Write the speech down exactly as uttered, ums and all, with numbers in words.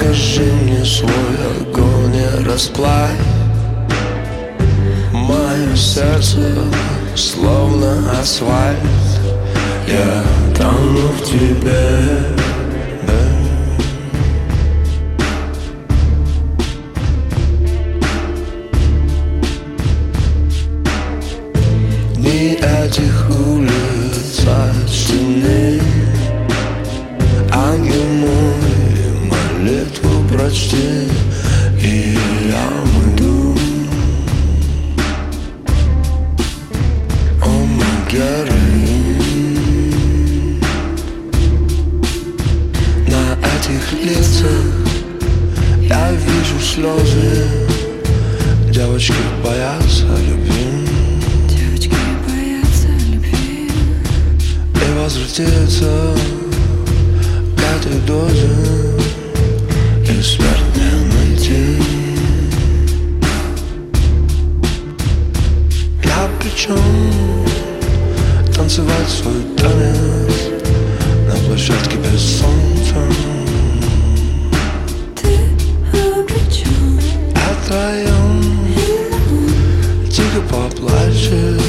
Покажи мне свой огонь и расплавь мое сердце, словно асфальт. Я тону в тебе, да. Дни этих улиц от стены, ангел мой, молитву прочти, и я уйду. О, мой героин, на этих лицах я вижу слезы. Девочки боятся любви, девочки боятся любви, и возвратиться к этой дозе, и смерть не найти. Я причем танцевать свой танец на площадке без солнца. ты обречен, О твоем тихо поплачет